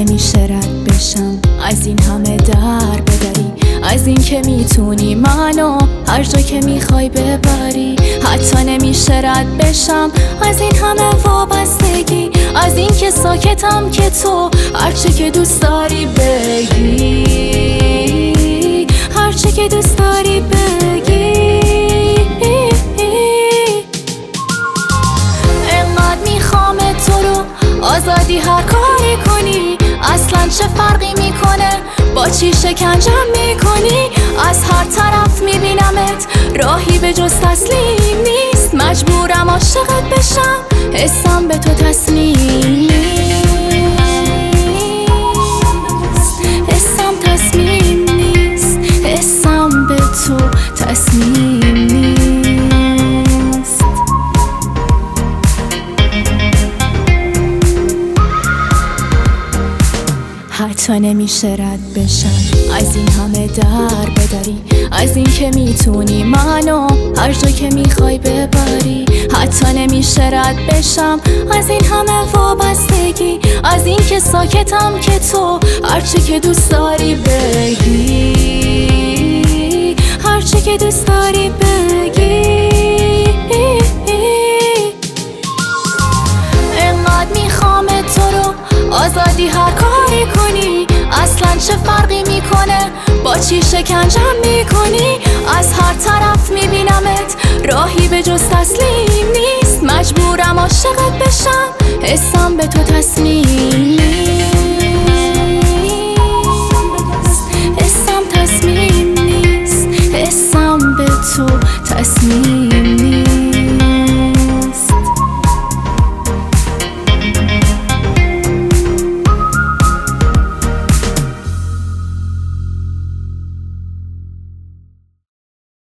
نمیشه رد بشم از این همه در بدری، از این که میتونی منو هر جا که میخوای ببری. حتی نمیشه رد بشم از این همه وابستگی، از این که ساکتم که تو هرچی که دوست داری بگی، هرچی که دوست داری بگی. انقدر میخوام تو رو آزادی هر کاری کنی، اصلا چه فرقی میکنه با چی شکنجم میکنی. از هر طرف میبینمت راهی به جز تسلیم نیست، مجبورم عاشقت بشم حسم به تو تصمیم نیست، حسم تصمیم نیست، حسم به تو تصمیم نیست. حتی نمیشه رد بشم از این همه در بدری، از این که میتونی منو هر جا که میخوای ببری. حتی نمیشه رد بشم از این همه وابستگی، از این که ساکتم که تو هرچی که دوست داری بگی، هرچی که دوست داری بگی. انقدر میخوام تو رو آزادی هر کاری کنی، اصلا چه فرقی میکنه با چی شکنجم میکنی. از هر طرف میبینمت راهی به جز تسلیم نیست، مجبورم عاشقت بشم حسم به تو تصمیم نیست.